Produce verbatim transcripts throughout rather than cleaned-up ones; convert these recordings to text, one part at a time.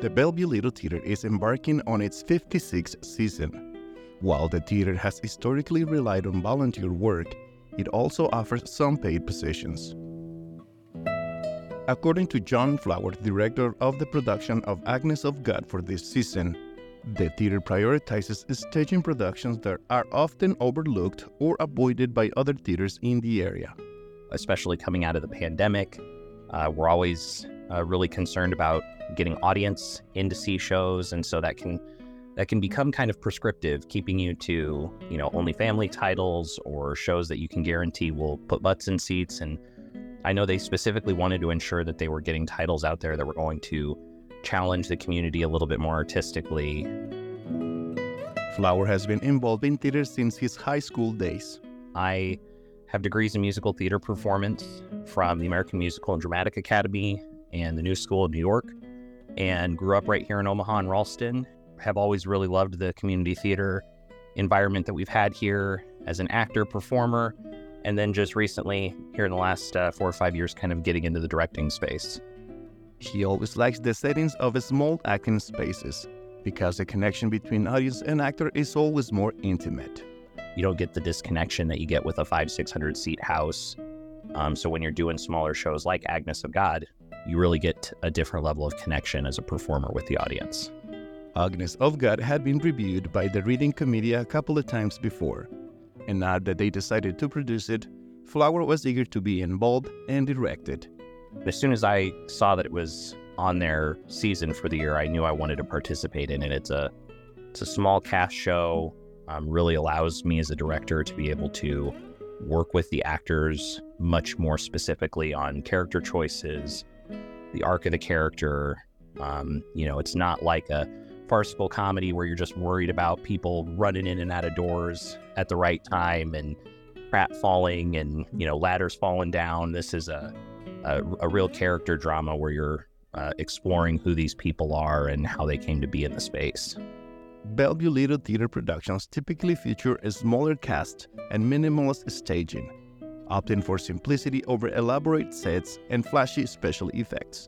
the Bellevue Little Theater is embarking on its fifty-sixth season. While the theater has historically relied on volunteer work, it also offers some paid positions. According to John Flower, director of the production of Agnes of God for this season, the theater prioritizes staging productions that are often overlooked or avoided by other theaters in the area. Especially coming out of the pandemic, uh, we're always uh, really concerned about getting audience in to see shows, and so that can that can become kind of prescriptive, keeping you to, you know, only family titles or shows that you can guarantee will put butts in seats. And I know they specifically wanted to ensure that they were getting titles out there that were going to challenge the community a little bit more artistically. Flower has been involved in theater since his high school days. I have degrees in musical theater performance from the American Musical and Dramatic Academy and the New School of New York, and grew up right here in Omaha and Ralston. Have always really loved the community theater environment that we've had here as an actor, performer, and then just recently, here in the last uh, four or five years, kind of getting into the directing space. He always likes the settings of small acting spaces because the connection between audience and actor is always more intimate. You don't get the disconnection that you get with a five, six hundred seat house. Um, so when you're doing smaller shows like Agnes of God, you really get a different level of connection as a performer with the audience. Agnes of God had been reviewed by the reading committee a couple of times before, and now that they decided to produce it, Flower was eager to be involved and direct it. As soon as I saw that it was on their season for the year, I knew I wanted to participate in it. It's a it's a small cast show, um, really allows me as a director to be able to work with the actors much more specifically on character choices, the arc of the character. Um, you know, it's not like a farcical comedy where you're just worried about people running in and out of doors at the right time and crap falling and, you know, ladders falling down. This is a A, a real character drama where you're uh, exploring who these people are and how they came to be in the space. Bellevue Little Theater productions typically feature a smaller cast and minimalist staging, opting for simplicity over elaborate sets and flashy special effects.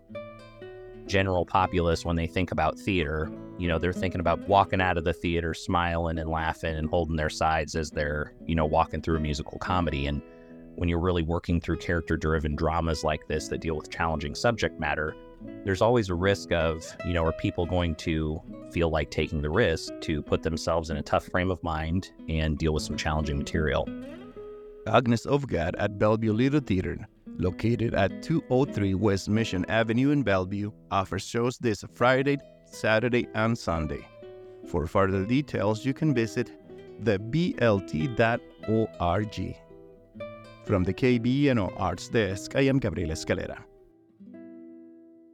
General populace, when they think about theater, you know, they're thinking about walking out of the theater smiling and laughing and holding their sides as they're, you know, walking through a musical comedy. And when you're really working through character-driven dramas like this that deal with challenging subject matter, there's always a risk of, you know, are people going to feel like taking the risk to put themselves in a tough frame of mind and deal with some challenging material. Agnes of God at Bellevue Little Theater, located at two oh three West Mission Avenue in Bellevue, offers shows this Friday, Saturday, and Sunday. For further details, you can visit the b l t dot org. From the K B N O Arts Desk, I am Gabriel Escalera.